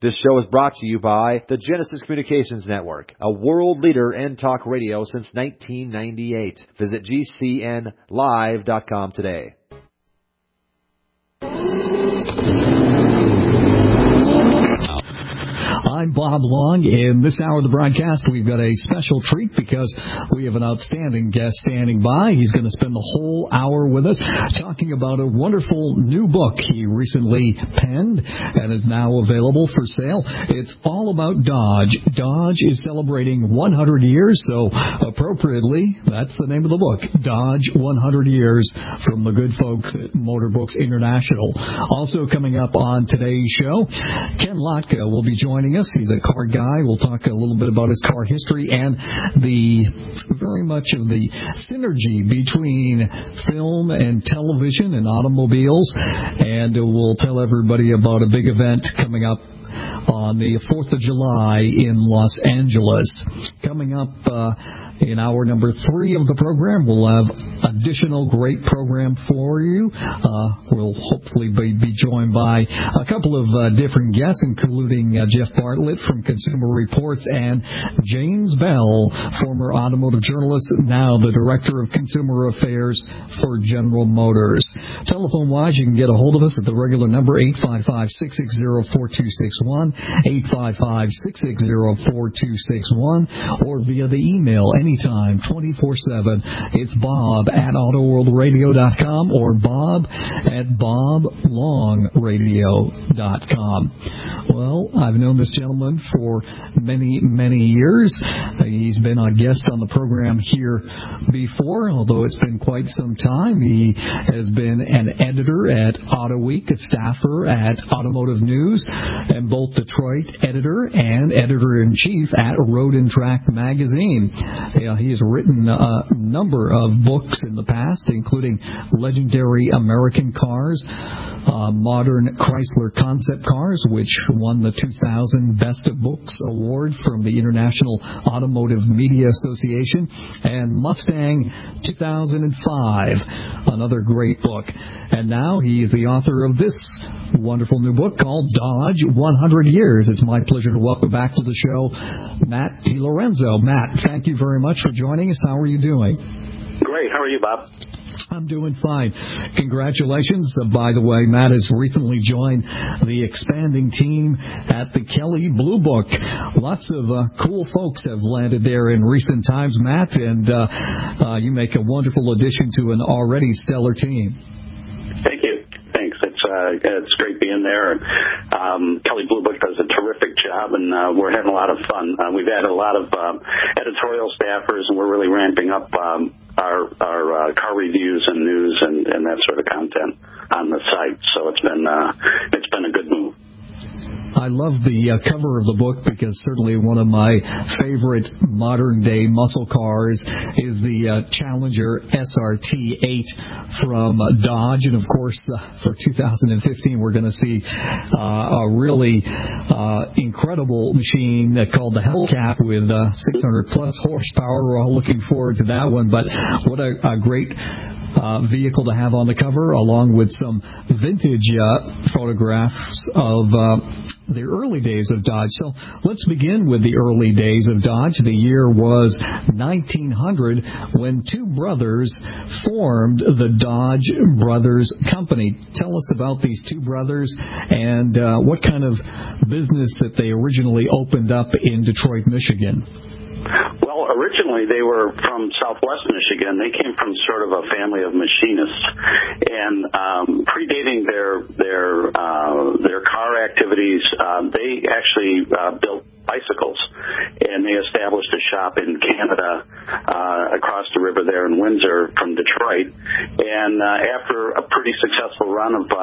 This show is brought to you by the Genesis Communications Network, a world leader in talk radio since 1998. Visit GCNlive.com today. I'm Bob Long. In this hour of the broadcast, we've got a special treat because we have an outstanding guest standing by. He's going to spend the whole hour with us talking about a wonderful new book he recently penned and is now available for sale. It's all about Dodge. Dodge is celebrating 100 years, so appropriately, that's the name of the book, Dodge 100 Years, from the good folks at Motor Books International. Also coming up on today's show, Ken Lotka will be joining us. He's a car guy. We'll talk a little bit about his car history and very much of the synergy between film and television and automobiles. And we'll tell everybody about a big event coming up on the 4th of July in Los Angeles. Coming up in hour number 3 of the program, we'll have additional great program for you. We'll hopefully be joined by a couple of different guests, including Jeff Bartlett from Consumer Reports and James Bell, former automotive journalist, now the Director of Consumer Affairs for General Motors. Telephone-wise, you can get a hold of us at the regular number, 855-660-4261, 855-660-4261, or via the email anytime, 24/7. It's Bob at AutoWorldRadio.com or Bob at BobLongRadio.com. Well, I've known this gentleman for many, many years. He's been a guest on the program here before, although it's been quite some time. He has been an editor at Auto Week, a staffer at Automotive News, and both Detroit editor and editor-in-chief at Road and Track magazine. He has written a number of books in the past, including Legendary American Cars, Modern Chrysler Concept Cars, which won the 2000 Best of Books Award from the International Automotive Media Association, and Mustang 2005, another great book. And now he is the author of this wonderful new book called Dodge 100 Years. It's my pleasure to welcome back to the show Matt DiLorenzo. Matt, thank you very much for joining us. How are you doing? Great. How are you, Bob? I'm doing fine. Congratulations. By the way, Matt has recently joined the expanding team at the Kelley Blue Book. Lots of cool folks have landed there in recent times, Matt, and you make a wonderful addition to an already stellar team. Thank you. Thanks. It's great being there. Kelley Blue Book does a terrific job, and we're having a lot of fun. We've added a lot of editorial staffers, and we're really ramping up our car reviews and news and that sort of content on the site. So it's been a good move. I love the cover of the book because certainly one of my favorite modern-day muscle cars is the Challenger SRT8 from Dodge. And, of course, for 2015, we're going to see a really incredible machine called the Hellcat with 600-plus horsepower. We're all looking forward to that one. But what a great vehicle to have on the cover, along with some vintage photographs of the early days of Dodge. So let's begin with the early days of Dodge. The year was 1900 when two brothers formed the Dodge Brothers Company. Tell us about these two brothers and what kind of business that they originally opened up in Detroit, Michigan. Well, originally they were from Southwest Michigan. They came from sort of a family of machinists, and predating their car activities, they actually built bicycles, and they established a shop in Canada across the river there in Windsor from Detroit. And after a pretty successful run of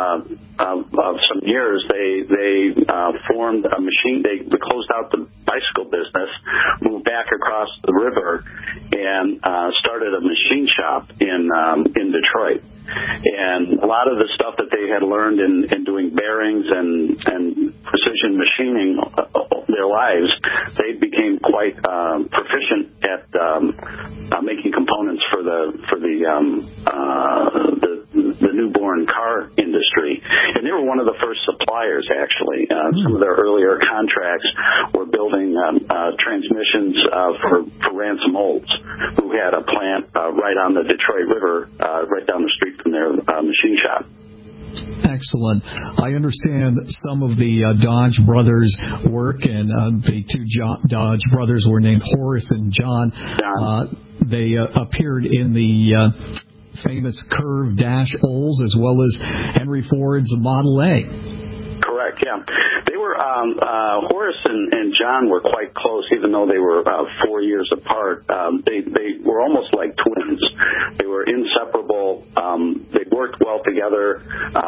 some years, they formed a machine. They closed out the bicycle business, moved back across the river, and started a machine shop in Detroit. And a lot of the stuff that they had learned in doing bearings and precision machining their lives, they became quite proficient at making components for the the newborn car industry. And they were one of the first suppliers, actually. Some of their earlier contracts were building transmissions for Ransom Olds, who had a plant right on the Detroit River, right down the street from their machine shop. Excellent. I understand some of the Dodge brothers' work, and the two Dodge brothers were named Horace and John. They appeared in the famous curved dash Olds as well as Henry Ford's Model A. Correct, yeah. They were, Horace and John were quite close, even though they were about 4 years apart. They were almost like twins. They were inseparable. They worked well together.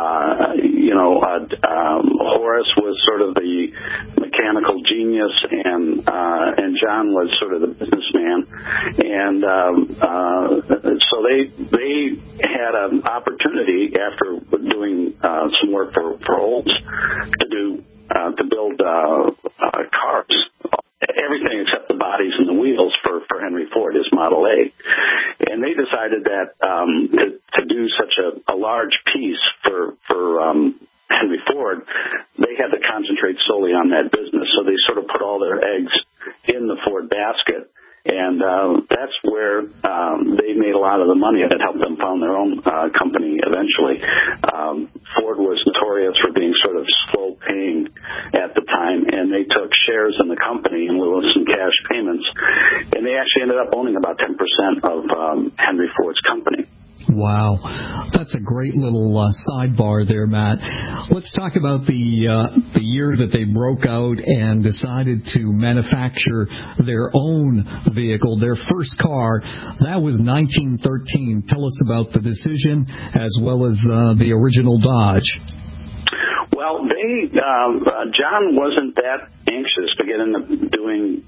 Horace was sort of the mechanical genius, and John was sort of the businessman. And so they had an opportunity after doing some work for Olds to build cars, everything except the bodies and the wheels for Henry Ford, his Model A. And they decided that to do such a large piece for Henry Ford, they had to concentrate solely on that business. So they sort of put all their eggs in the Ford basket. And that's where they made a lot of the money that helped them found their own company eventually. Ford was notorious for being sort of slow paying at the time, and they took shares in the company in lieu of some cash payments, and they actually ended up owning about 10% of Henry Ford's company. Wow. That's a great little sidebar there, Matt. Let's talk about the year that they broke out and decided to manufacture their own vehicle, their first car. That was 1913. Tell us about the decision as well as the original Dodge. Well, John wasn't that anxious to get into doing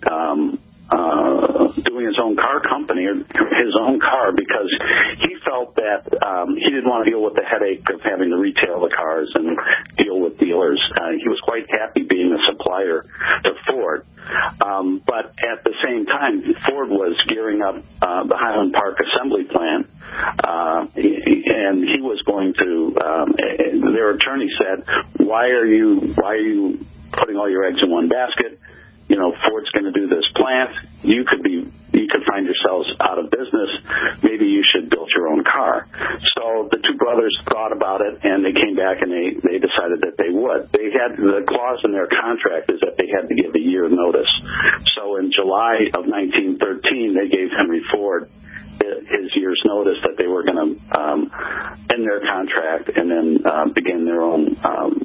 his own car company or his own car, because he felt that he didn't want to deal with the headache of having to retail the cars and deal with dealers. He was quite happy being a supplier to Ford. But at the same time, Ford was gearing up the Highland Park assembly plant, and he was going to, their attorney said, why are you putting all your eggs in one basket? Ford's going to do this plant. You could find yourselves out of business. Maybe you should build your own car. So the two brothers thought about it, and they came back and they decided that they would. They had the clause in their contract is that they had to give a year notice. So in July of 1913, they gave Henry Ford his year's notice that they were going to end their contract and then begin their own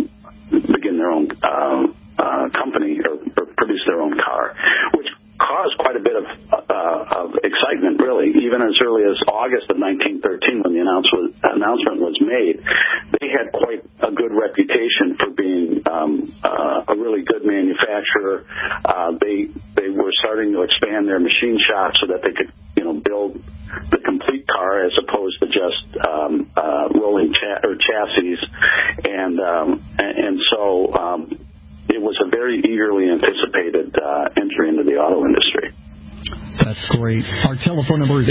company or produce their own car, which caused quite a bit of excitement, really. Even as early as August of 1913, when the announcement was made, they had quite a good reputation for being a really good manufacturer. They were starting to expand their machine shop so that they could, build the complete car as opposed to just rolling chassis, and so it was a very eagerly anticipated entry into the auto industry. That's great. Our telephone number is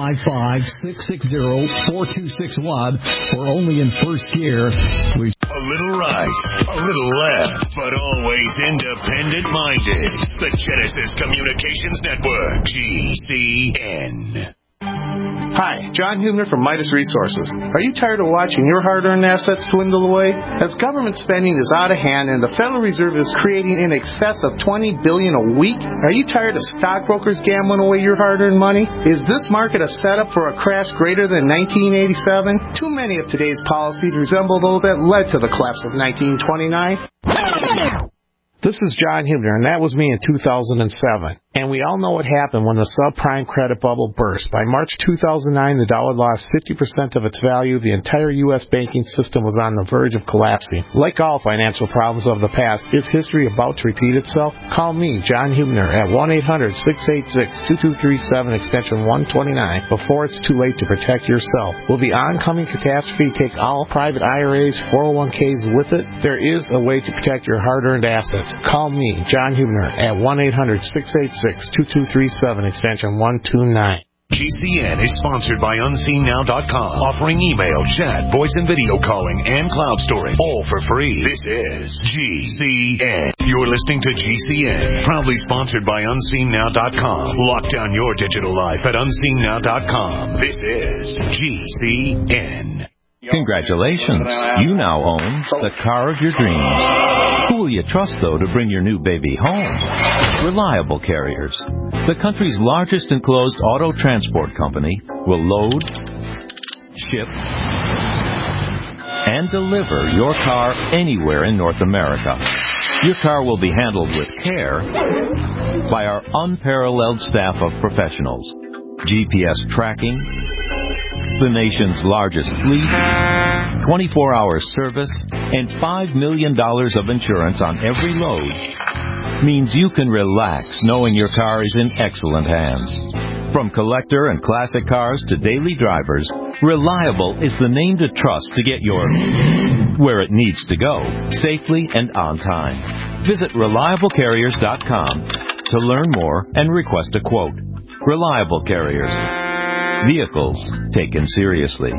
855-660-4261. We're only in first gear. A little right, a little left, but always independent-minded. The Genesis Communications Network, GCN. Hi, John Hubner from Midas Resources. Are you tired of watching your hard-earned assets dwindle away? As government spending is out of hand and the Federal Reserve is creating in excess of $20 billion a week, are you tired of stockbrokers gambling away your hard-earned money? Is this market a setup for a crash greater than 1987? Too many of today's policies resemble those that led to the collapse of 1929. This is John Hubner, and that was me in 2007. And we all know what happened when the subprime credit bubble burst. By March 2009, the dollar lost 50% of its value. The entire U.S. banking system was on the verge of collapsing. Like all financial problems of the past, is history about to repeat itself? Call me, John Hubner, at 1-800-686-2237, extension 129, before it's too late to protect yourself. Will the oncoming catastrophe take all private IRAs, 401ks with it? There is a way to protect your hard-earned assets. Call me, John Hubner, at 1-800-686-2237, extension 129. GCN is sponsored by UnseenNow.com, offering email, chat, voice and video calling, and cloud storage, all for free. This is GCN. You're listening to GCN, proudly sponsored by UnseenNow.com. Lock down your digital life at UnseenNow.com. This is GCN. Congratulations. You now own the car of your dreams. Who will you trust, though, to bring your new baby home? Reliable Carriers, the country's largest enclosed auto transport company, will load, ship, and deliver your car anywhere in North America. Your car will be handled with care by our unparalleled staff of professionals. GPS tracking, the nation's largest fleet, 24-hour service, and $5 million of insurance on every load means you can relax knowing your car is in excellent hands. From collector and classic cars to daily drivers, Reliable is the name to trust to get your where it needs to go, safely and on time. Visit ReliableCarriers.com to learn more and request a quote. Reliable Carriers. Vehicles taken seriously.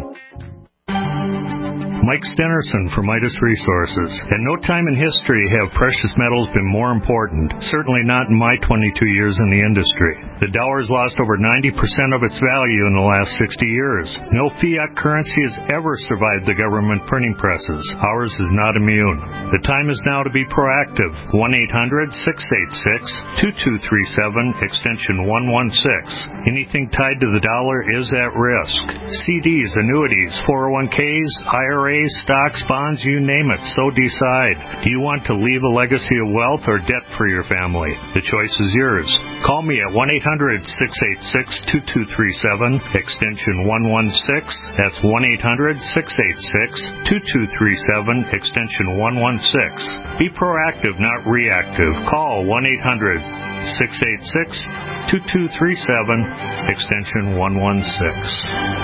Mike Stenerson from Midas Resources. At no time in history have precious metals been more important, certainly not in my 22 years in the industry. The dollar has lost over 90% of its value in the last 60 years. No fiat currency has ever survived the government printing presses. Ours is not immune. The time is now to be proactive. 1-800-686-2237, extension 116. Anything tied to the dollar is at risk. CDs, annuities, 401ks, IRAs, stocks, bonds, you name it, so decide. Do you want to leave a legacy of wealth or debt for your family? The choice is yours. Call me at 1-800-686-2237, extension 116. That's 1-800-686-2237, extension 116. Be proactive, not reactive. Call 1-800-686-2237, extension 116.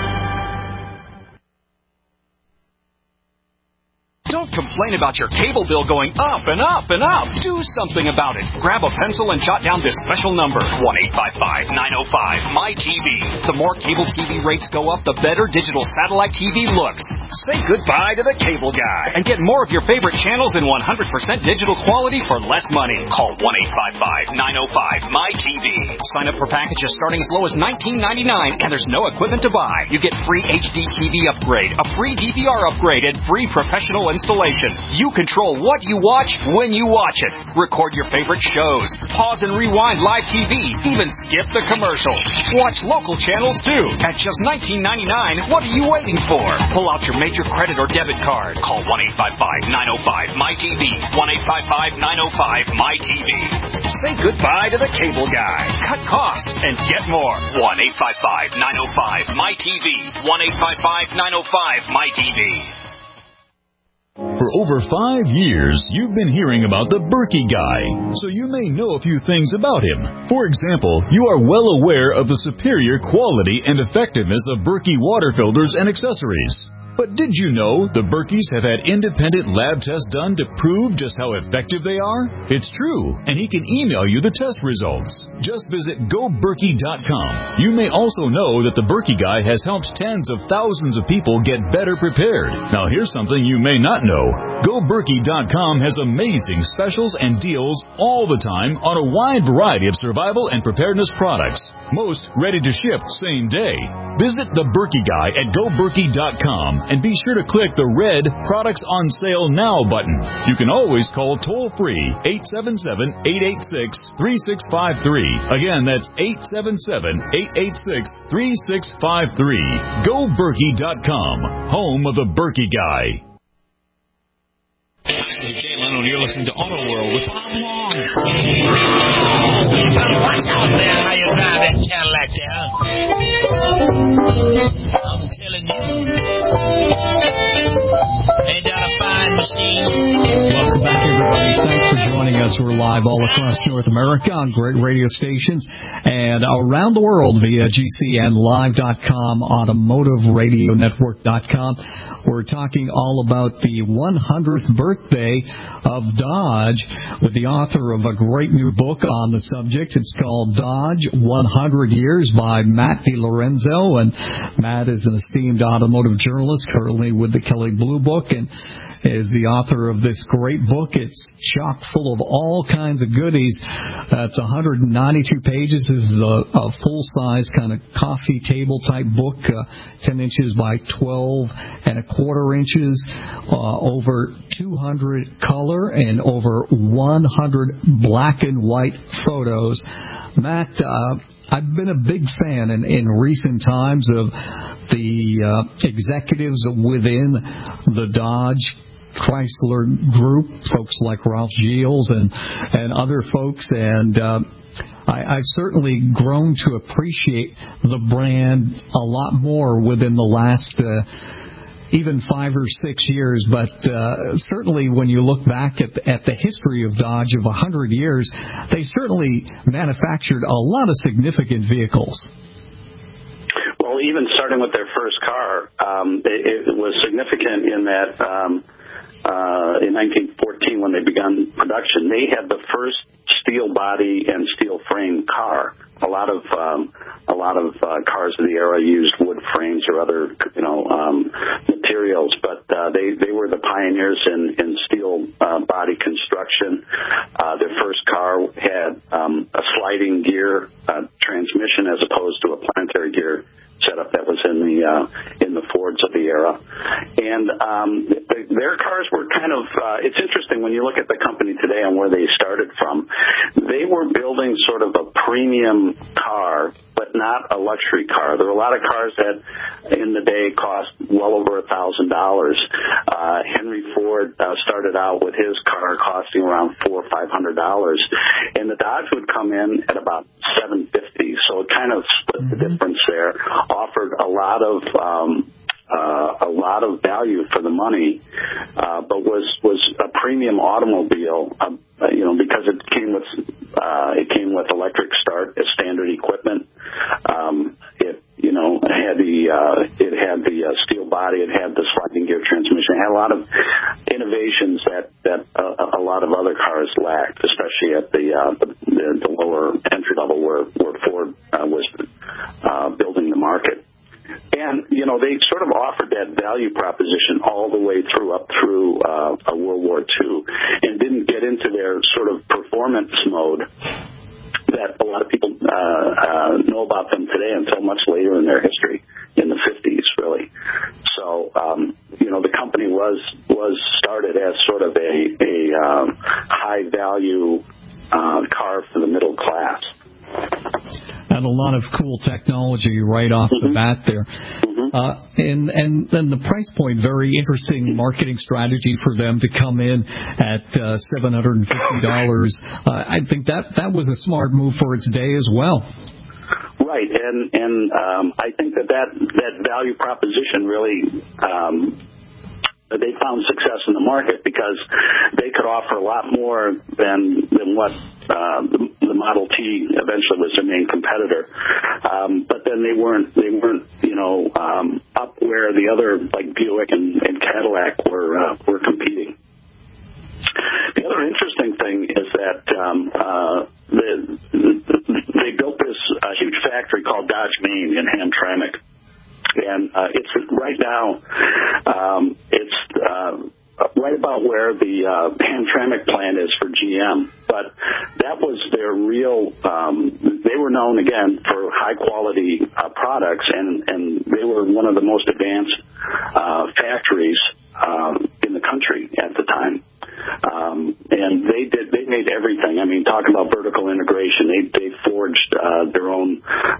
Don't complain about your cable bill going up and up and up. Do something about it. Grab a pencil and jot down this special number, 1-855-905-MY-TV. The more cable TV rates go up, the better digital satellite TV looks. Say goodbye to the cable guy and get more of your favorite channels in 100% digital quality for less money. Call 1-855-905-MY-TV. Sign up for packages starting as low as $19.99, and there's no equipment to buy. You get free HD TV upgrade, a free DVR upgrade, and free professional installation. You control what you watch when you watch it. Record your favorite shows. Pause and rewind live TV. Even skip the commercials. Watch local channels too. At just $19.99, what are you waiting for? Pull out your major credit or debit card. Call 1-855-905-MY-TV. 1-855-905-MY-TV. Say goodbye to the cable guy. Cut costs and get more. 1-855-905-MY-TV. 1-855-905-MY-TV. For over 5 years, you've been hearing about the Berkey Guy, so you may know a few things about him. For example, you are well aware of the superior quality and effectiveness of Berkey water filters and accessories. But did you know the Berkeys have had independent lab tests done to prove just how effective they are? It's true, and he can email you the test results. Just visit GoBerkey.com. You may also know that the Berkey Guy has helped tens of thousands of people get better prepared. Now here's something you may not know. GoBerkey.com has amazing specials and deals all the time on a wide variety of survival and preparedness products. Most ready to ship same day. Visit the Berkey Guy at GoBerkey.com and be sure to click the red Products on Sale Now button. You can always call toll-free 877-886-3653. Again, that's 877-886-3653. GoBerkey.com, home of the Berkey Guy. Hey, Jay Leno, you're listening to Auto World with Bob Long. What's out there? How you drive that Cadillac there? I'm telling you. Ain't that a fine machine? Welcome back, everybody. Thanks for joining joining us. We're live all across North America on great radio stations and around the world via GCNlive.com, automotiveradionetwork.com. We're talking all about the 100th birthday of Dodge with the author of a great new book on the subject. It's called Dodge 100 Years by Matt DiLorenzo. And Matt is an esteemed automotive journalist currently with the Kelley Blue Book and is the author of this great book. It's chock full of all kinds of goodies. It's 192 pages. This is a full-size kind of coffee table type book, 10 inches by 12 and a quarter inches, over 200 color and over 100 black and white photos. Matt, I've been a big fan in recent times of the executives within the Dodge Chrysler Group, folks like Ralph Gilles and other folks, and I've certainly grown to appreciate the brand a lot more within the last even 5 or 6 years, but certainly when you look back at the history of Dodge of 100 years, they certainly manufactured a lot of significant vehicles. Well, even starting with their first car, it was significant in that in 1914 when they began production, they had the first steel body and steel frame car. A lot of cars of the era used wood frames or other materials, but they were the pioneers in steel body construction. Their first car had a sliding gear transmission as opposed to a planetary gear setup that was in the Fords of the era, and their cars were kind of. It's interesting when you look at the company today and where they started from. They were building sort of a premium car, but not a luxury car. There were a lot of cars that in the day cost well over $1,000. Henry Ford started out with his car costing around $400 or $500, and the Dodge would come in at about $750. So it kind of split the difference there. Offered a lot of value for the money, but was a premium automobile. Because it came with electric start as standard equipment. It had the steel body. It had the sliding gear transmission. It had a lot of innovations that a lot of other cars lacked, especially at the lower entry level where Ford was building the market. And, they sort of offered that value proposition all the way up through World War II and didn't get into their sort of performance mode that a lot of people know about them today until much later in their history, in the 50s, really. So, the company was started as sort of a high-value car for the middle class. And a lot of cool technology right off the bat there. And the price point, very interesting marketing strategy for them to come in at $750. I think that was a smart move for its day as well. Right, and I think that value proposition really they found success in the market because they could offer a lot more than what the Model T eventually was their main competitor. But then they weren't up where the other like Buick and Cadillac were competing. The other interesting thing is that they built this huge factory called Dodge Main in Hamtramck. And it's right now, it's right about where the Hamtramck plant is for GM. But that was their real, they were known, again, for high-quality products, and they were one of the most advanced factories in the country at the time. And they made everything. I mean, talk about vertical integration. They forged their own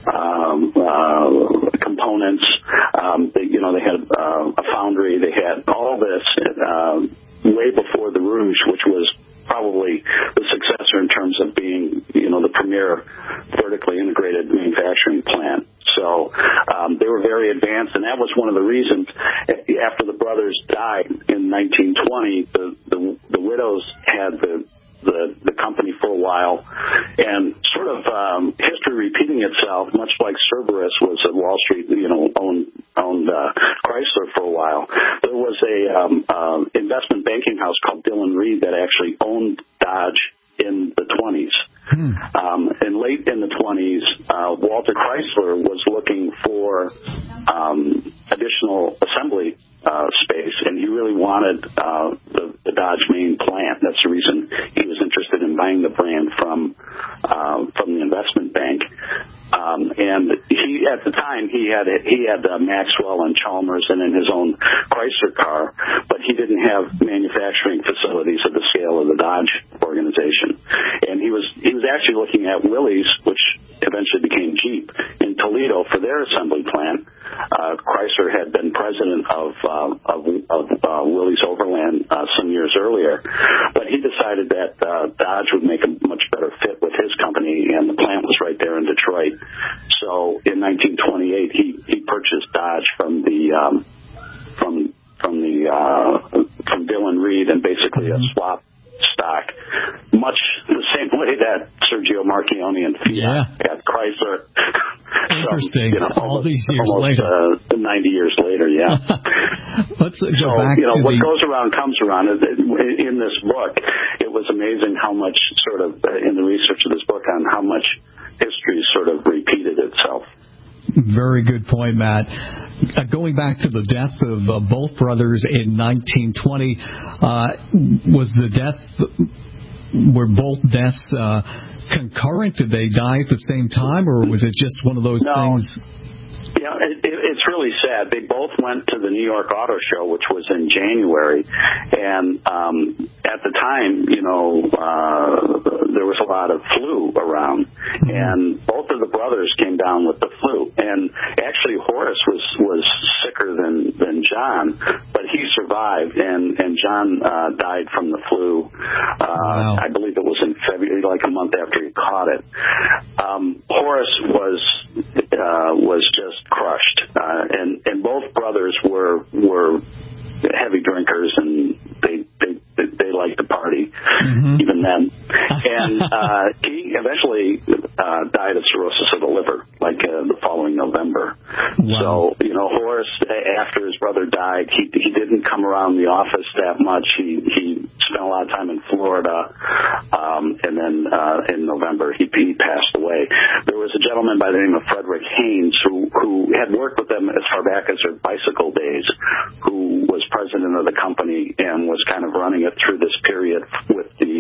components. They had a foundry. They had all this way before the Rouge, which was probably the successor in terms of being, the premier vertically integrated manufacturing plant. So they were very advanced, and that was one of the reasons. After the brothers died in 1920, the widows had the the company for a while, and sort of history repeating itself, much like Cerberus was at Wall Street, owned Chrysler for a while. There was a investment banking house called Dillon Reed that actually owned Dodge in the 20s. And late in the 20s, Walter Chrysler was looking for additional assembly space, and he really wanted the Dodge main plant. That's the reason he was interested in buying the brand from the investment bank. And he, at the time, he had Maxwell and Chalmers and in his own Chrysler car, but he didn't have manufacturing facilities of the scale of the Dodge organization. And he was actually looking at Willys, which eventually became Jeep, in Toledo for their assembly plant. Chrysler had been president of Willys Overland some years earlier, but he decided that Dodge would make a much better fit with his company, and the plant was right there in Detroit. So in 1928, he purchased Dodge from Dillon Reed, and basically a swap stock, much the same way that Sergio Marchionne and Fiat at Chrysler. Interesting. All these years later. 90 years later, yeah. Let's go back to what goes around comes around. In this book, it was amazing how much sort of, in the research of this book, on how much history sort of repeated itself. Very good point, Matt. Going back to the death of both brothers in 1920, were both deaths concurrent? Did they die at the same time, or was it just one of those things? Yeah, it's really sad. They both went to the New York Auto Show, which was in January, and at the time, there was a lot of flu around, and both of the brothers came down with the flu. And actually, Horace was sicker than John, but he survived, and John died from the flu. Wow. I believe it was in February, like a month after he caught it. Horace was just crushed, and both brothers were heavy drinkers, and they liked to party even then. And he eventually died of cirrhosis of the liver, like the following November. Wow. So Horace, after his brother died, he didn't come around the office that much. He spent a lot of time in Florida, and then in November he passed away. There was a gentleman by the name of Frederick Haynes who had worked with them as far back as their bicycle days, who was president of the company and was kind of running it through this period with the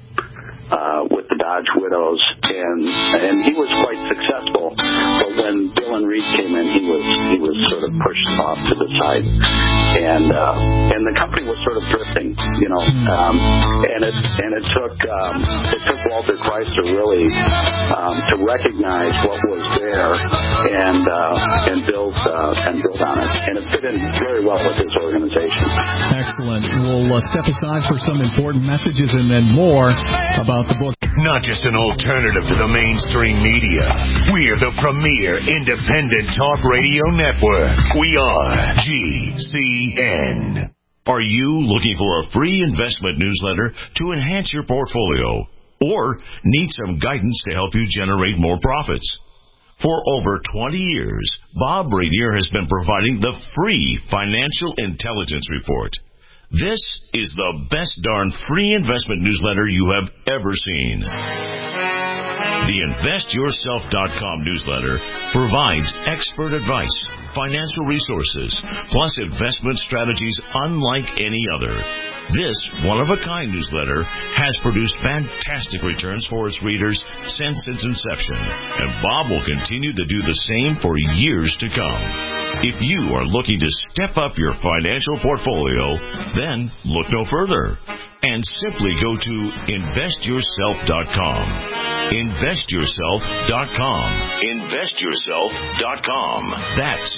Dodge widows, and he was quite successful. But when Dillon Reed came in, he was sort of pushed off to the side, and the company was sort of drifting, and it took Walter Chrysler really to recognize what was there and build on it, and it fit in very well with his organization. Excellent. We'll step aside for some important messages and then more about the book. Not just an alternative to the mainstream media. We're the premier independent talk radio network. We are GCN. Are you looking for a free investment newsletter to enhance your portfolio, or need some guidance to help you generate more profits? For over 20 years, Bob Rainier has been providing the free Financial Intelligence Report. This is the best darn free investment newsletter you have ever seen. The InvestYourself.com newsletter provides expert advice, financial resources, plus investment strategies unlike any other. This one-of-a-kind newsletter has produced fantastic returns for its readers since its inception, and Bob will continue to do the same for years to come. If you are looking to step up your financial portfolio, then look no further and simply go to InvestYourself.com. InvestYourself.com. InvestYourself.com. That's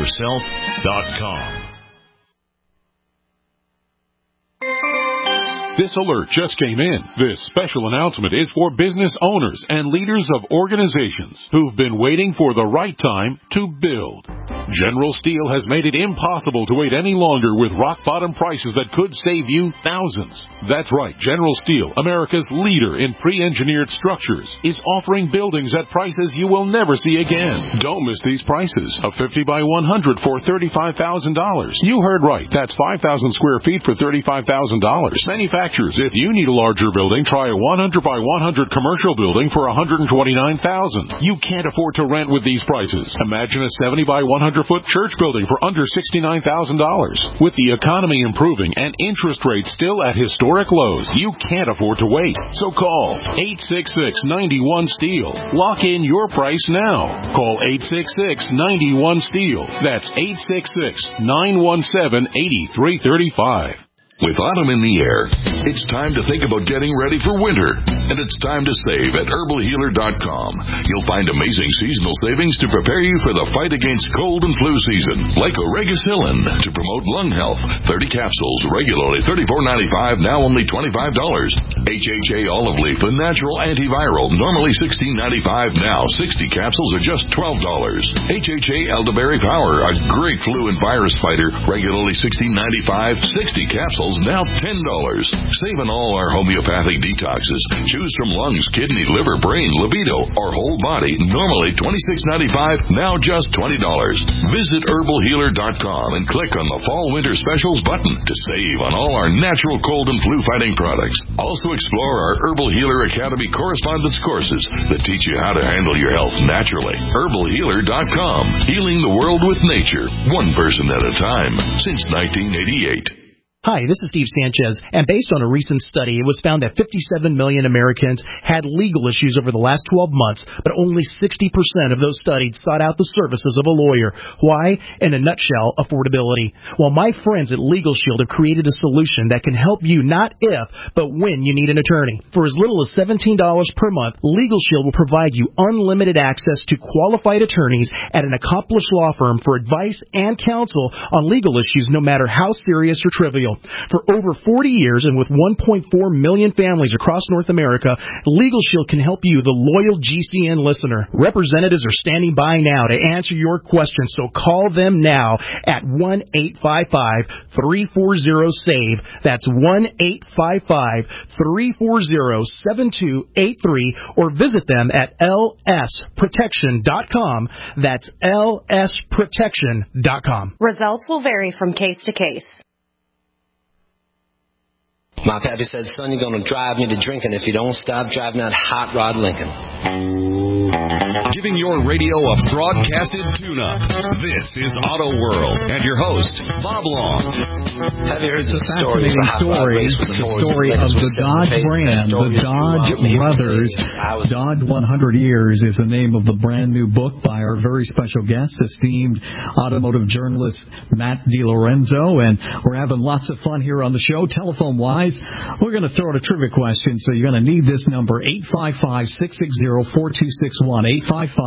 InvestYourself.com. This alert just came in. This special announcement is for business owners and leaders of organizations who've been waiting for the right time to build. General Steel has made it impossible to wait any longer with rock-bottom prices that could save you thousands. That's right. General Steel, America's leader in pre-engineered structures, is offering buildings at prices you will never see again. Don't miss these prices. A 50 by 100 for $35,000. You heard right. That's 5,000 square feet for $35,000. Manufacturers, if you need a larger building, try a 100 by 100 commercial building for $129,000. You can't afford to rent with these prices. Imagine a 70 by 100-foot church building for under $69,000. With the economy improving and interest rates still at historic lows, you can't afford to wait. So call 866-91-STEEL. Lock in your price now. Call 866-91-STEEL. That's 866-917-8335. With autumn in the air, it's time to think about getting ready for winter. And it's time to save at herbalhealer.com. You'll find amazing seasonal savings to prepare you for the fight against cold and flu season. Like Oregacillin to promote lung health. 30 capsules, regularly $34.95, now only $25. HHA olive leaf, a natural antiviral, normally $16.95, now 60 capsules are just $12. HHA elderberry power, a great flu and virus fighter, regularly $16.95, 60 capsules now $10. Save on all our homeopathic detoxes. Choose from lungs, kidney, liver, brain, libido, or whole body. Normally $26.95, now just $20. Visit herbalhealer.com and click on the Fall Winter Specials button to save on all our natural cold and flu fighting products. Also explore our Herbal Healer Academy correspondence courses that teach you how to handle your health naturally. herbalhealer.com. Healing the world with nature, one person at a time, since 1988. Hi, this is Steve Sanchez, and based on a recent study, it was found that 57 million Americans had legal issues over the last 12 months, but only 60% of those studied sought out the services of a lawyer. Why? In a nutshell, affordability. Well, my friends at Legal Shield have created a solution that can help you not if, but when you need an attorney. For as little as $17 per month, Legal Shield will provide you unlimited access to qualified attorneys at an accomplished law firm for advice and counsel on legal issues, no matter how serious or trivial. For over 40 years and with 1.4 million families across North America, Legal Shield can help you, the loyal GCN listener. Representatives are standing by now to answer your questions, so call them now at 1-855-340-SAVE. That's 1-855-340-7283, or visit them at lsprotection.com. That's lsprotection.com. Results will vary from case to case. My pappy said, son, you're going to drive me to drinking if you don't stop driving that hot rod Lincoln. Giving your radio a broadcasted tune-up. This is Auto World, and your host, Bob Long. Have you heard the story? The story of the Dodge brand, the Dodge Brothers. Dodge 100 Years is the name of the brand new book by our very special guest, esteemed automotive journalist Matt DiLorenzo, and we're having lots of fun here on the show. Telephone-wise, we're going to throw out a trivia question, so you're going to need this number, 855-660-4261,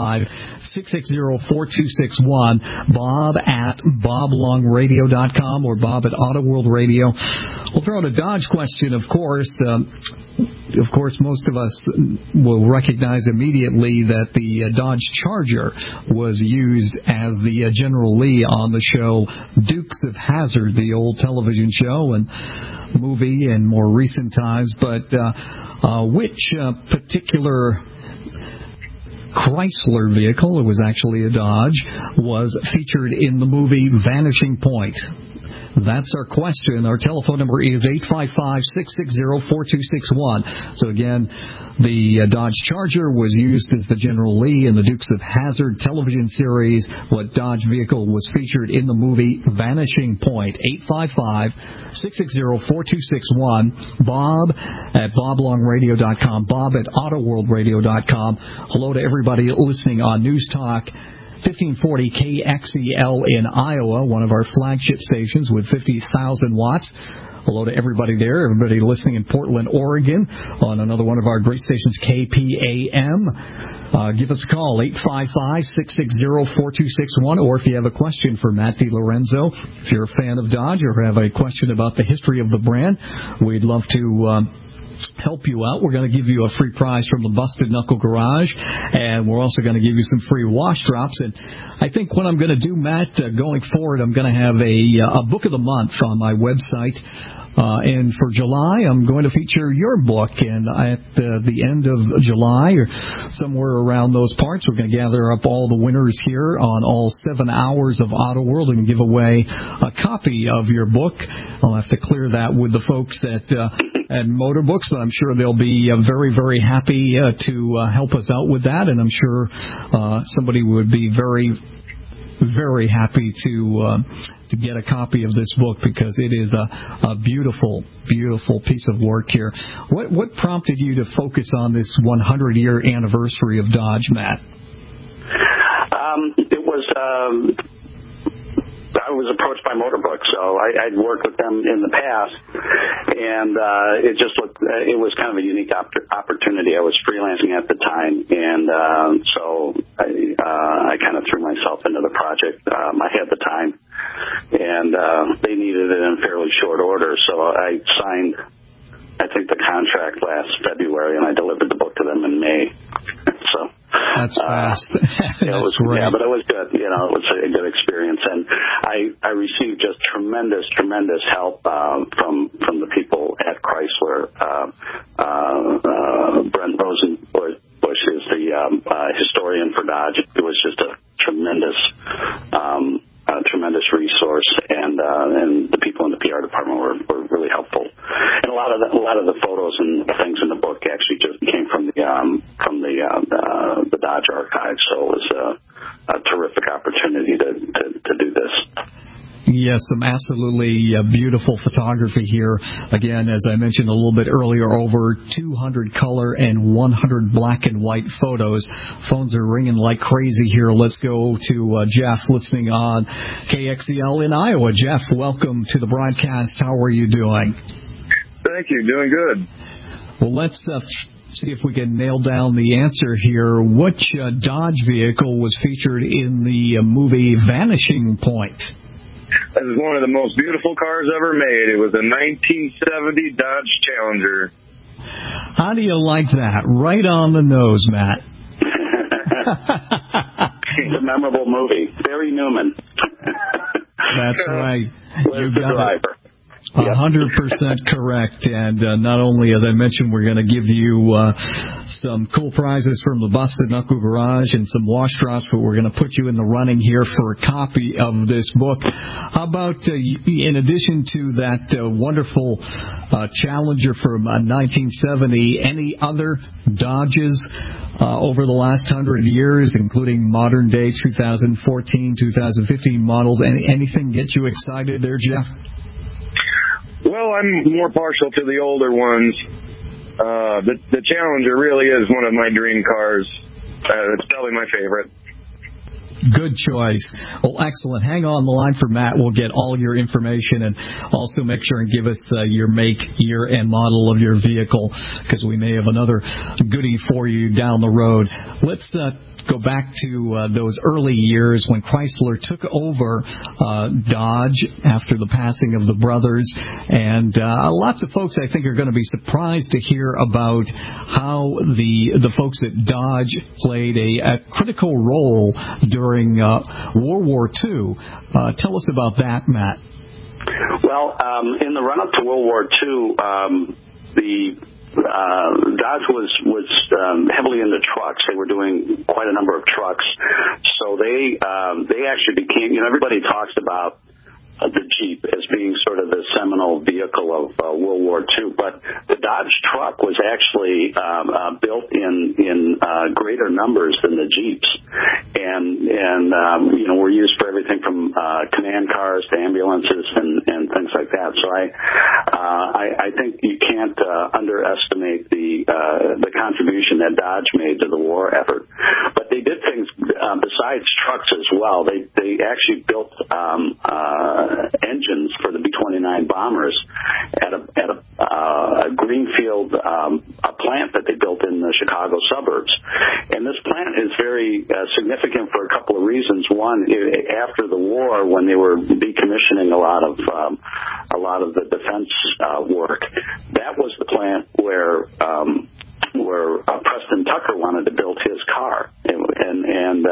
855-660-4261, Bob at boblongradio.com or Bob at Auto World Radio. We'll throw out a Dodge question, of course. Of course, most of us will recognize immediately that the Dodge Charger was used as the General Lee on the show Dukes of Hazzard, the old television show and movie in more recent times. But which particular Chrysler vehicle, it was actually a Dodge, was featured in the movie Vanishing Point? That's our question. Our telephone number is 855-660-4261. So again, the Dodge Charger was used as the General Lee in the Dukes of Hazzard television series. What Dodge vehicle was featured in the movie Vanishing Point? 855-660-4261. Bob at boblongradio.com. Bob at autoworldradio.com. Hello to everybody listening on News Talk 1540 KXEL in Iowa, one of our flagship stations with 50,000 watts. Hello to everybody there, everybody listening in Portland, Oregon, on another one of our great stations, KPAM. Give us a call, 855-660-4261, or if you have a question for Matt DiLorenzo, if you're a fan of Dodge or have a question about the history of the brand, we'd love to help you out. We're going to give you a free prize from the Busted Knuckle Garage, and we're also going to give you some free wash drops. And I think what I'm going to do, Matt, going forward, I'm going to have a book of the month on my website. And for July, I'm going to feature your book. And at the end of July, or somewhere around those parts, we're going to gather up all the winners here on all 7 hours of Auto World and give away a copy of your book. I'll have to clear that with the folks at Motor Books, but I'm sure they'll be very, very happy to help us out with that. And I'm sure somebody would be very, very happy to get a copy of this book, because it is a beautiful, beautiful piece of work here. What prompted you to focus on this 100-year anniversary of Dodge, Matt? I was approached by Motor Books, so I'd worked with them in the past, and it was kind of a unique opportunity. I was freelancing at the time, and so I kind of threw myself into the project. I had the time, and they needed it in fairly short order, so I signed, I think, the contract last February, and I delivered the book to them in May. So that's fast. That's great. Yeah, but it was good. It was a good experience, and I received just tremendous help from the people at Chrysler. Brent Rosenbush is the historian for Dodge. It was just a tremendous resource, and the people in the PR department were really helpful. And a lot of the photos and things in the book actually just came from the Dodge archive. So it was a terrific opportunity to do this. Yes, some absolutely beautiful photography here. Again, as I mentioned a little bit earlier, over 200 color and 100 black and white photos. Phones are ringing like crazy here. Let's go to Jeff listening on KXEL in Iowa. Jeff, welcome to the broadcast. How are you doing? Thank you. Doing good. Well, let's see if we can nail down the answer here. Which Dodge vehicle was featured in the movie Vanishing Point? This is one of the most beautiful cars ever made. It was a 1970 Dodge Challenger. How do you like that? Right on the nose, Matt. It's a memorable movie. Barry Newman. That's right. You got it. 100% correct. And not only, as I mentioned, we're going to give you some cool prizes from the Busted Knuckle Garage and some wash drops, but we're going to put you in the running here for a copy of this book. How about, in addition to that wonderful Challenger from 1970, any other Dodges over the last 100 years, including modern day 2014, 2015 models? Anything get you excited there, Jeff? Well, I'm more partial to the older ones. The Challenger really is one of my dream cars. It's probably my favorite. Good choice. Well, excellent. Hang on the line for Matt. We'll get all your information, and also make sure and give us your make, year, and model of your vehicle, because we may have another goodie for you down the road. Let's go back to those early years when Chrysler took over Dodge after the passing of the brothers. And lots of folks, I think, are going to be surprised to hear about how the folks at Dodge played a critical role during World War II. Tell us about that, Matt. Well, in the run-up to World War II, Dodge was heavily into trucks. They were doing quite a number of trucks. So they actually became, everybody talks about the Jeep as being sort of the seminal vehicle of World War II, but the Dodge truck was actually built in greater numbers than the Jeeps, and were used for everything from command cars to ambulances and things like that. So I think you can't underestimate the contribution that Dodge made to the war effort. But they did things besides trucks as well, they actually built engines for the B-29 bombers at a greenfield a plant that they built in the Chicago suburbs. And this plant is very significant for a couple of reasons. One, after the war, when they were decommissioning a lot of the defense work, that was the plant where Preston Tucker wanted to build his car, and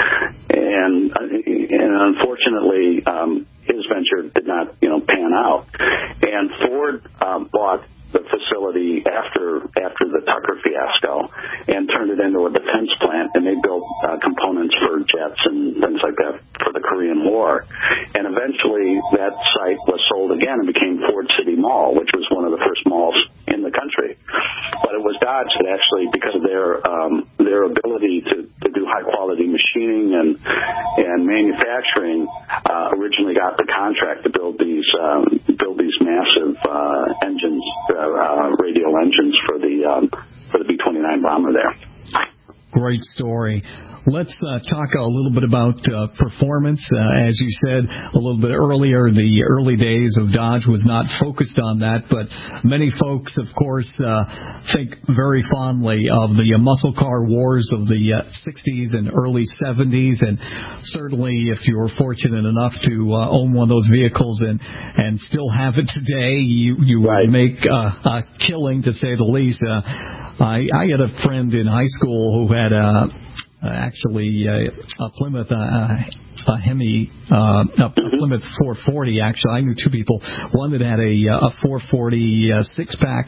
unfortunately his venture did not pan out. And Ford bought the facility after the Tucker fiasco and turned it into a defense plant, and they built components for jets and things like that for the Korean War. And eventually that site was sold again and became Ford City Mall, which was one of the first malls in the country. But it was Dodge that actually, because of their ability to do high quality machining and manufacturing, originally got the contract to build these massive engines, radial engines for the B-29 bomber there. Great story. Let's talk a little bit about performance. As you said a little bit earlier, the early days of Dodge was not focused on that, but many folks, of course, think very fondly of the muscle car wars of the 60s and early 70s, and certainly if you were fortunate enough to own one of those vehicles and still have it today, you would make a killing, to say the least. I had a friend in high school who had actually a Plymouth, a Hemi, a Plymouth 440. Actually, I knew two people. One that had a 440 six-pack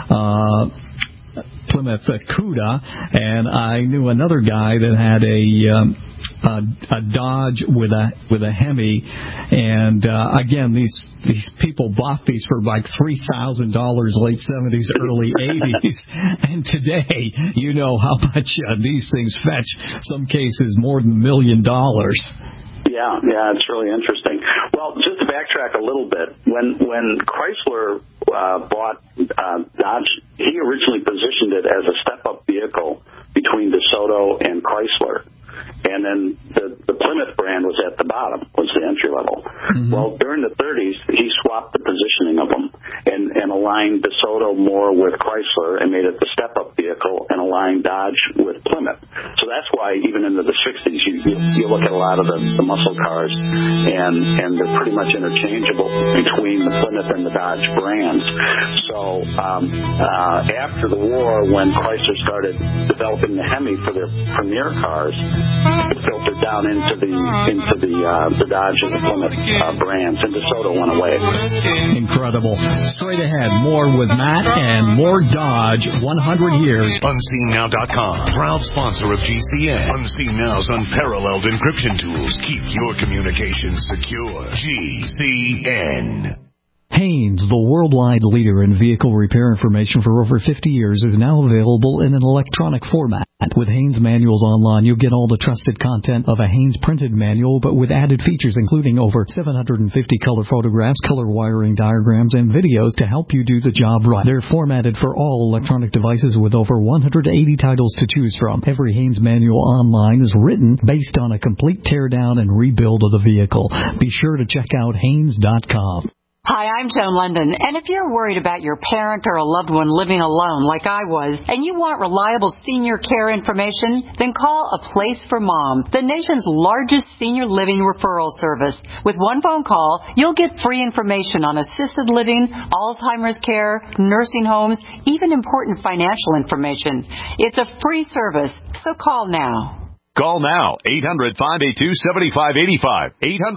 Plymouth Cuda, and I knew another guy that had a Dodge with a Hemi, and again, these people bought these for like $3,000 late 70s, early 80s, and today you know how much these things fetch. Some cases more than $1 million. Yeah, it's really interesting. Well, just to backtrack a little bit, when Chrysler bought Dodge, he originally positioned it as a step-up vehicle between DeSoto and Chrysler. And then the Plymouth brand was at the bottom, was the entry level. Mm-hmm. Well, during the 30s, he swapped the positioning of them and aligned DeSoto more with Chrysler and made it the step-up vehicle and aligned Dodge with Plymouth. So that's why even into the 60s, you look at a lot of the muscle cars, and they're pretty much interchangeable between the Plymouth and the Dodge brands. So after the war, when Chrysler started developing the Hemi for their premier cars, it filtered down into the Dodge and the Plymouth brands, and DeSoto went away. Incredible. Straight ahead, more with Matt and more Dodge 100 years. UnseenNow.com, proud sponsor of GCN. Unseen Now's unparalleled encryption tools keep your communications secure. GCN. Haynes, the worldwide leader in vehicle repair information for over 50 years, is now available in an electronic format. With Haynes Manuals Online, you'll get all the trusted content of a Haynes printed manual, but with added features including over 750 color photographs, color wiring diagrams, and videos to help you do the job right. They're formatted for all electronic devices with over 180 titles to choose from. Every Haynes Manual Online is written based on a complete teardown and rebuild of the vehicle. Be sure to check out Haynes.com. Hi, I'm Joan London, and if you're worried about your parent or a loved one living alone like I was, and you want reliable senior care information, then call A Place for Mom, the nation's largest senior living referral service. With one phone call, you'll get free information on assisted living, Alzheimer's care, nursing homes, even important financial information. It's a free service, so call now. Call now, 800-582-7585.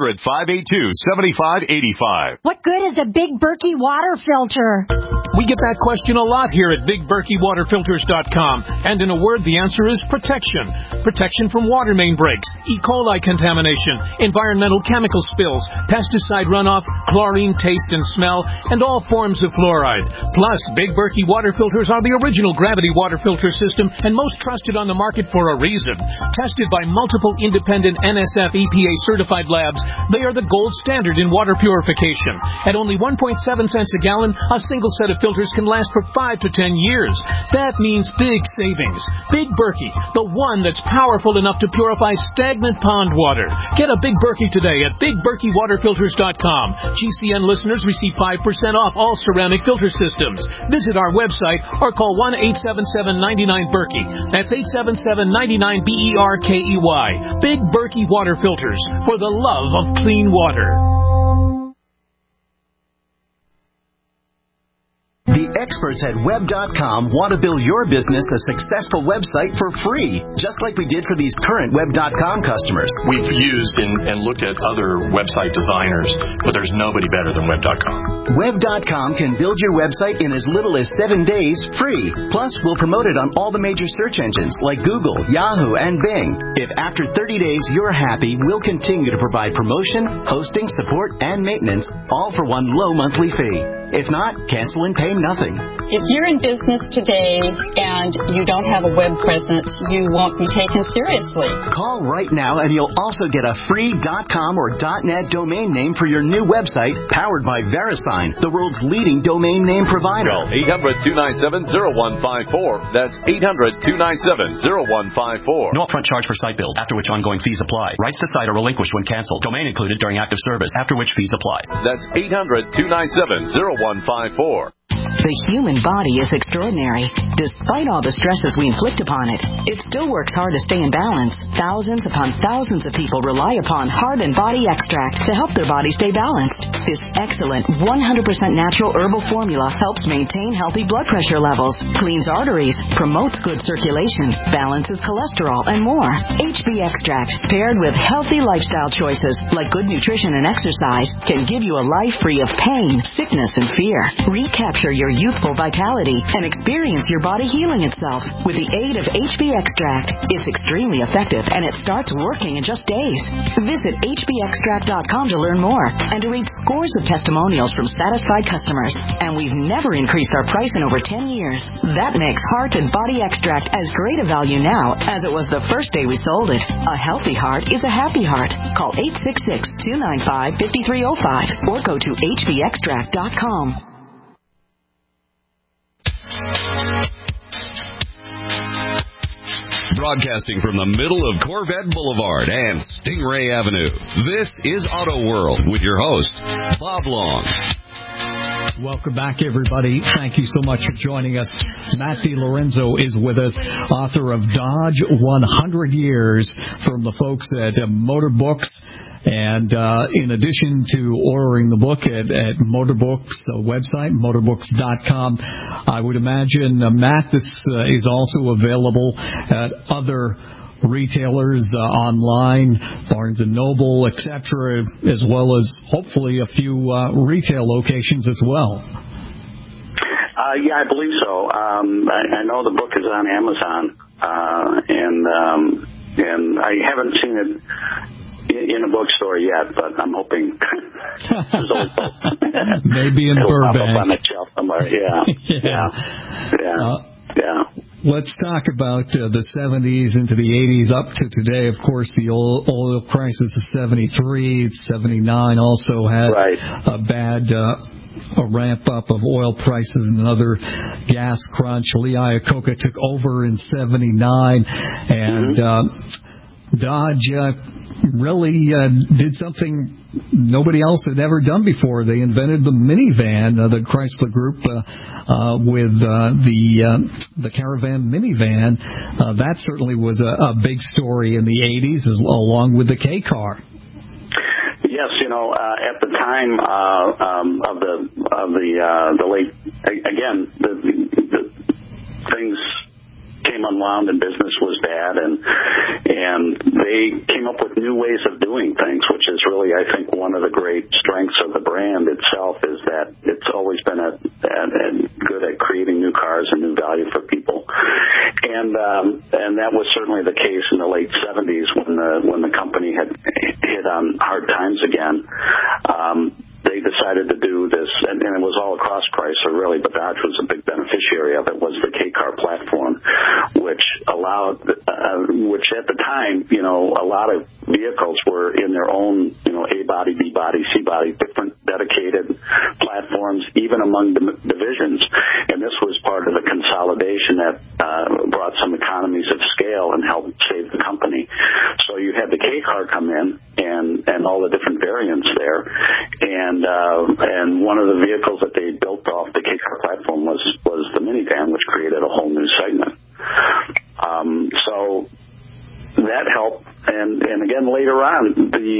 800-582-7585. What good is a Big Berkey water filter? We get that question a lot here at BigBerkeyWaterFilters.com. And in a word, the answer is protection. Protection from water main breaks, E. coli contamination, environmental chemical spills, pesticide runoff, chlorine taste and smell, and all forms of fluoride. Plus, Big Berkey water filters are the original gravity water filter system and most trusted on the market for a reason. Tested by multiple independent NSF EPA certified labs, they are the gold standard in water purification. At only 1.7 cents a gallon, a single set of filters can last for 5 to 10 years. That means big savings. Big Berkey, the one that's powerful enough to purify stagnant pond water. Get a Big Berkey today at BigBerkeyWaterFilters.com. GCN listeners receive 5% off all ceramic filter systems. Visit our website or call 1-877-99-BERKEY. That's 877-99-BERKEY. Big Berkey Water Filters, for the love of clean water. The experts at Web.com want to build your business a successful website for free, just like we did for these current Web.com customers. We've used and looked at other website designers, but there's nobody better than Web.com. Web.com can build your website in as little as 7 days free. Plus, we'll promote it on all the major search engines like Google, Yahoo, and Bing. If after 30 days you're happy, we'll continue to provide promotion, hosting, support, and maintenance, all for one low monthly fee. If not, cancel and pay nothing. If you're in business today and you don't have a web presence, you won't be taken seriously. Call right now and you'll also get a free .com or .net domain name for your new website, powered by VeriSign, the world's leading domain name provider. Call 800-297-0154. That's 800-297-0154. No upfront charge for site build, after which ongoing fees apply. Rights to site are relinquished when canceled. Domain included during active service, after which fees apply. That's 800-297-0154. The human body is extraordinary. Despite all the stresses we inflict upon it, it still works hard to stay in balance. Thousands upon thousands of people rely upon Heart and Body Extract to help their body stay balanced. This excellent 100% natural herbal formula helps maintain healthy blood pressure levels, cleans arteries, promotes good circulation, balances cholesterol, and more. HB Extract, paired with healthy lifestyle choices like good nutrition and exercise, can give you a life free of pain, sickness, and fear. Recapture your youthful vitality and experience your body healing itself with the aid of HB Extract. It's extremely effective and it starts working in just days. Visit hbextract.com to learn more and to read scores of testimonials from satisfied customers. And we've never increased our price in over 10 years. That makes Heart and Body Extract as great a value now as it was the first day we sold it. A healthy heart is a happy heart. Call 866-295-5305 or go to hbextract.com. Broadcasting from the middle of Corvette Boulevard and Stingray Avenue, this is Auto World with your host, Bob Long. Welcome back, everybody. Thank you so much for joining us. Matt DiLorenzo is with us, author of Dodge 100 Years, from the folks at Motorbooks. And in addition to ordering the book at Motorbooks website, motorbooks.com, I would imagine, Matt, this is also available at other retailers online, Barnes & Noble, etc., as well as hopefully a few retail locations as well. Yeah, I believe so. I know the book is on Amazon, and I haven't seen it in a bookstore yet, but I'm hoping. Maybe in Burbank. Pop up on the shelf somewhere. Yeah. Let's talk about the 70s into the 80s up to today. Of course, the oil crisis of 73, 79 also had a bad a ramp up of oil prices and another gas crunch. Lee Iacocca took over in 79, and Dodge really did something nobody else had ever done before. They invented the minivan, the Chrysler Group, with the Caravan minivan. That certainly was a big story in the 80s, along with the K car. Yes, at the time of the late, again, the things came unwound and business was bad, and they came up with new ways of doing things, which is really, I think, one of the great strengths of the brand itself, is that it's always been good at creating new cars and new value for people. And that was certainly the case in the late 70s when the company had hit on hard times again. They decided to do this, and it was all across Chrysler, really, but Dodge was a big beneficiary of it, was the K-Car platform, which allowed, which at the time, a lot of vehicles were in their own, A-body, B-body, C-body, different dedicated platforms, even among divisions. And this was part of the consolidation that brought some economies of scale and helped save the company. So you had the K car come in and all the different variants there, and one of the vehicles that they built off the K car platform was the minivan, which created a whole new segment. So that helped, and again later on,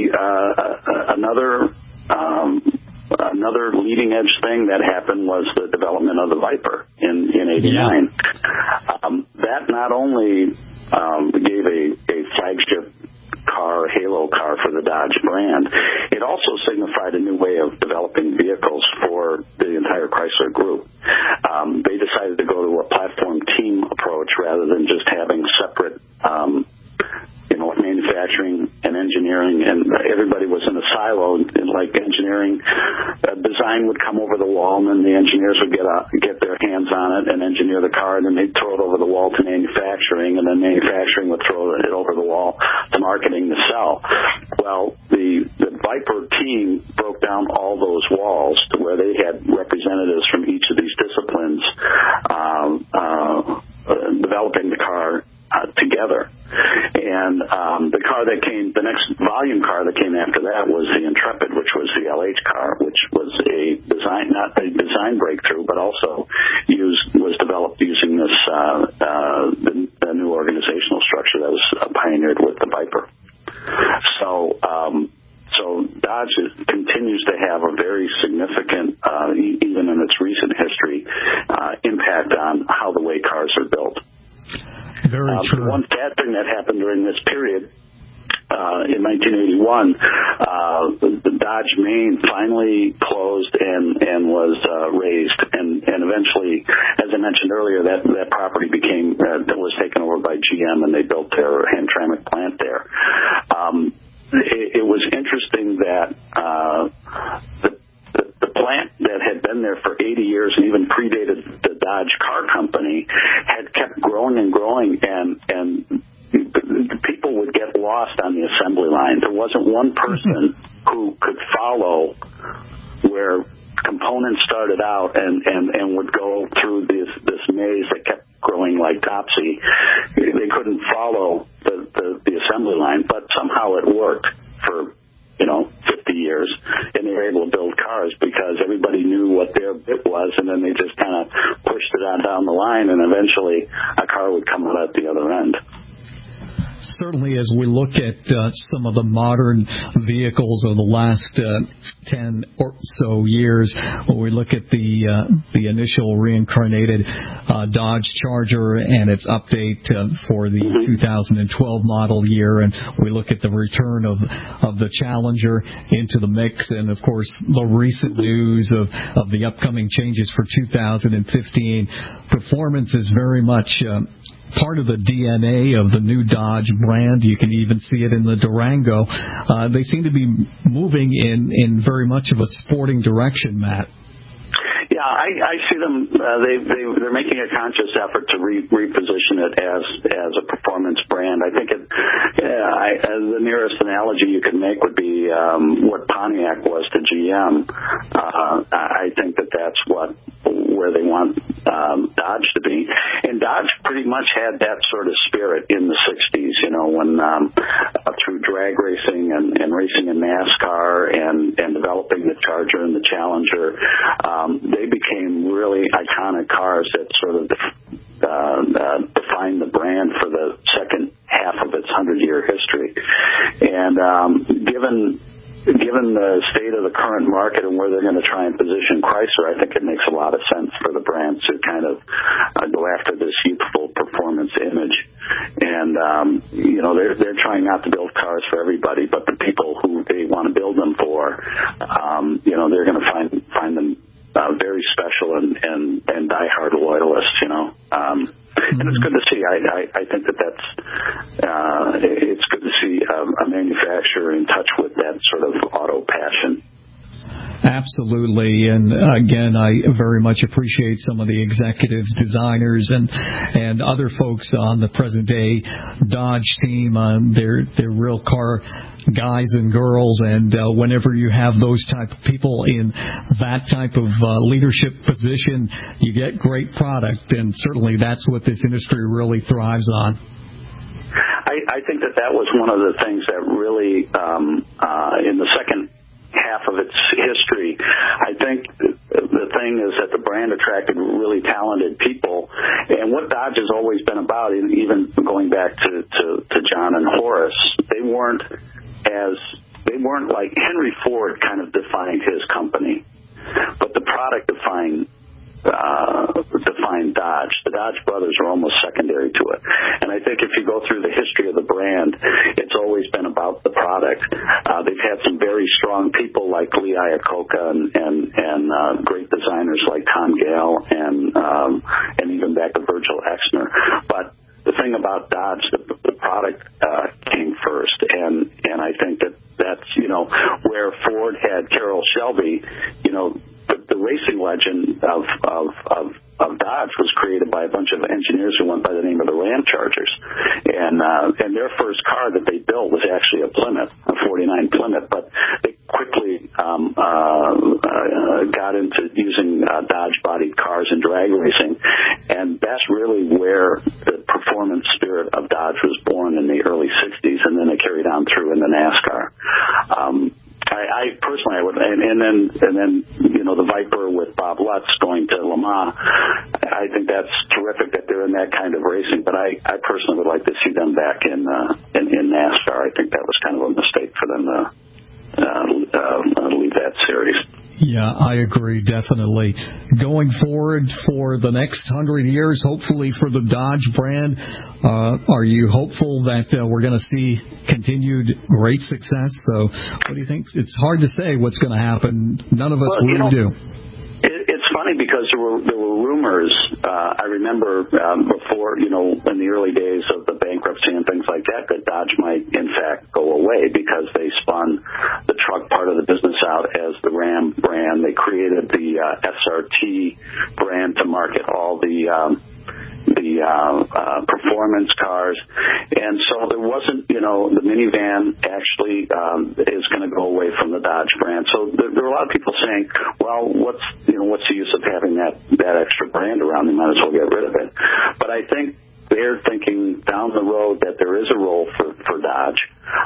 another leading edge thing that happened was the development of the Viper in '89. That not only gave a flagship car, halo car for the Dodge brand, it also signified a new way of developing vehicles for the entire Chrysler group. They decided to go to a platform team approach rather than just having separate manufacturing and engineering, and everybody was in a silo, and like engineering, design would come over the wall, and then the engineers would get their hands on it and engineer the car, and then they'd throw it over the wall to manufacturing, and then manufacturing would throw it over the wall to marketing to sell. Well, the Viper team broke down all those walls to where they had representatives from each of these disciplines developing the car together. And the next volume car that came after that was the Intrepid, which was the LH car, which was not a design breakthrough, but also was developed using this the new organizational structure that was pioneered with the Viper. So Dodge continues to have a very significant, even in its recent history, impact on how the way cars are built. Very true. The one sad thing that happened during this period, in 1981, the Dodge Main finally closed and was razed, and eventually, as I mentioned earlier, that property was taken over by GM, and they built their Hamtramck plant there. It was interesting that the plant that had been there for 80 years and even predated the Dodge car company had kept growing and growing, and people would get lost on the assembly line. There wasn't one person who could follow where components started out and would go through this maze that kept growing like Topsy. They couldn't follow the assembly line, but somehow it worked for 50 years, and they were able to build cars because everybody knew what their bit was, and then they just kind of pushed it on down the line, and eventually a car would come out at the other end. Certainly, as we look at some of the modern vehicles of the last 10 or so years, when we look at the initial reincarnated Dodge Charger and its update for the 2012 model year, and we look at the return of the Challenger into the mix, and of course the recent news of the upcoming changes for 2015, performance is very much part of the DNA of the new Dodge brand. You can even see it in the Durango. They seem to be moving in very much of a sporting direction, Matt. Yeah, I see them. They're making a conscious effort to reposition it as a performance brand. I think the nearest analogy you could make would be what Pontiac was to GM. I think that's where they want Dodge to be, and Dodge pretty much had that sort of spirit in the '60s. When through drag racing and racing in NASCAR and developing the Charger and the Challenger. They became really iconic cars that sort of defined the brand for the second half of its 100-year history. And given the state of the current market and where they're going to try and position Chrysler, I think it makes a lot of sense for the brand to kind of go after this youthful performance image. And they're trying not to build cars for everybody, but the people who they want to build them for, they're going to find them very special and diehard loyalists, and it's good to see. I think that's it's good to see a manufacturer in touch with that sort of auto passion. Absolutely. And again, I very much appreciate some of the executives, designers, and other folks on the present day Dodge team. They're real car guys and girls, and whenever you have those type of people in that type of leadership position, you get great product, and certainly that's what this industry really thrives on. I think that was one of the things that really, in the second half of its history, I think the thing is that the brand attracted really talented people, and what Dodge has always been about, even going back to John and Horace, they weren't like Henry Ford kind of defined his company, but the product defined Dodge. The Dodge brothers are almost secondary to it. And I think if you go through the history of the brand, it's always been about the product. They've had some very strong people like Lee Iacocca and great designers like Tom Gale and even back to Virgil Exner. But the thing about Dodge, the product came first, and I think that's where Ford had Carroll Shelby. The racing legend of Dodge was created by a bunch of engineers who went by the name of the Ram Chargers, and their first car that they built was actually a Plymouth, a 49 Plymouth, but they quickly got into using Dodge-bodied cars in drag racing, and that's really where the performance spirit of Dodge was born in the early 60s, and then it carried on through into NASCAR. I personally, I would, and then the Viper with Bob Lutz going to Le Mans. I think that's terrific that they're in that kind of racing. But I personally would like to see them back in NASCAR. I think that was kind of a mistake for them to leave that series. Yeah, I agree, definitely. Going forward for the next 100 years, hopefully for the Dodge brand, are you hopeful that we're going to see continued great success? So what do you think? It's hard to say what's going to happen. None of us really do. It's funny because there were rumors. I remember before, in the early days of the bankruptcy and things like that Dodge might, in fact, go away because they spun the truck part of the business out as the Ram brand. They created the SRT brand to market all the performance cars, and so there wasn't, the minivan actually is going to go away from the Dodge brand. So there were a lot of people saying, well, what's the use of having that extra brand around? They might as well get rid of it. But I think they're thinking down the road that there is a role for Dodge.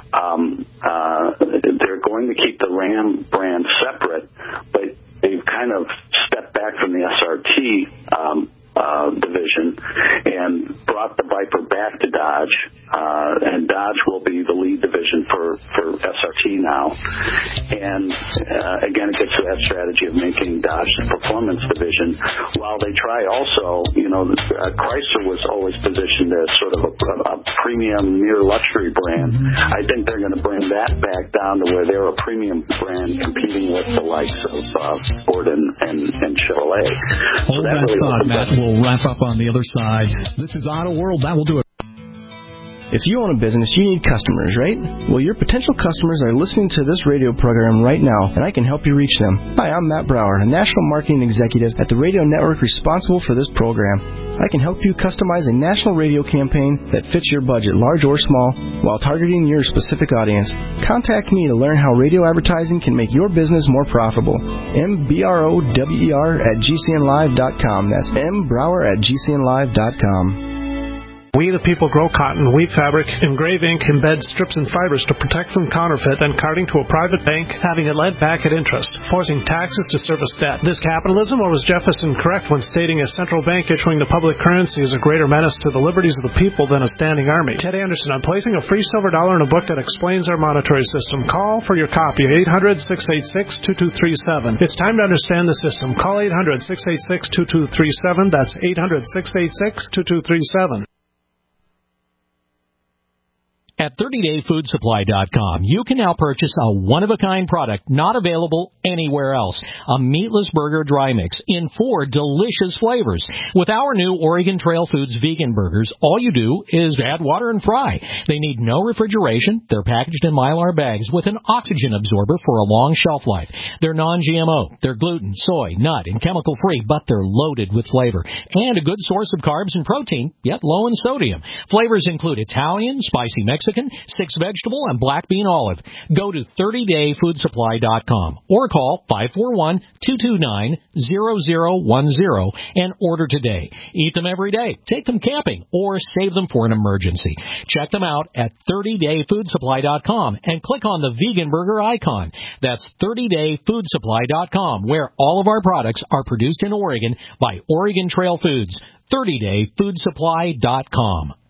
They're going to keep the Ram brand separate, but they've kind of stepped back from the SRT division and brought the Viper back to Dodge, and Dodge will be the lead division for SRT now. And again, it gets to that strategy of making Dodge the performance division, while they try also, Chrysler was always positioned as sort of a premium near luxury brand. I think they're going to bring that back down to where they're a premium brand competing with the likes of Ford and Chevrolet. Hold that really thought, Matt. We'll wrap up on the other side. This is Auto World. That will do it. If you own a business, you need customers, right? Well, your potential customers are listening to this radio program right now, and I can help you reach them. Hi, I'm Matt Brower, a national marketing executive at the radio network responsible for this program. I can help you customize a national radio campaign that fits your budget, large or small, while targeting your specific audience. Contact me to learn how radio advertising can make your business more profitable. mbrower@gcnlive.com. That's mbrower@gcnlive.com. We the people grow cotton, weave fabric, engrave ink, embed strips and fibers to protect from counterfeit, then carting to a private bank, having it lent back at interest, forcing taxes to service debt. This capitalism, or was Jefferson correct when stating a central bank issuing the public currency is a greater menace to the liberties of the people than a standing army? Ted Anderson, I'm placing a free silver dollar in a book that explains our monetary system. Call for your copy, 800-686-2237. It's time to understand the system. Call 800-686-2237. That's 800-686-2237. At 30dayfoodsupply.com, you can now purchase a one-of-a-kind product not available anywhere else. A meatless burger dry mix in 4 delicious flavors. With our new Oregon Trail Foods vegan burgers, all you do is add water and fry. They need no refrigeration. They're packaged in Mylar bags with an oxygen absorber for a long shelf life. They're non-GMO. They're gluten, soy, nut, and chemical-free, but they're loaded with flavor. And a good source of carbs and protein, yet low in sodium. Flavors include Italian, spicy Mexican, 6 vegetable, and black bean olive. Go to 30dayfoodsupply.com or call 541-229-0010 and order today. Eat them every day, take them camping, or save them for an emergency. Check them out at 30dayfoodsupply.com and click on the vegan burger icon. That's 30dayfoodsupply.com, where all of our products are produced in Oregon by Oregon Trail Foods. 30dayfoodsupply.com.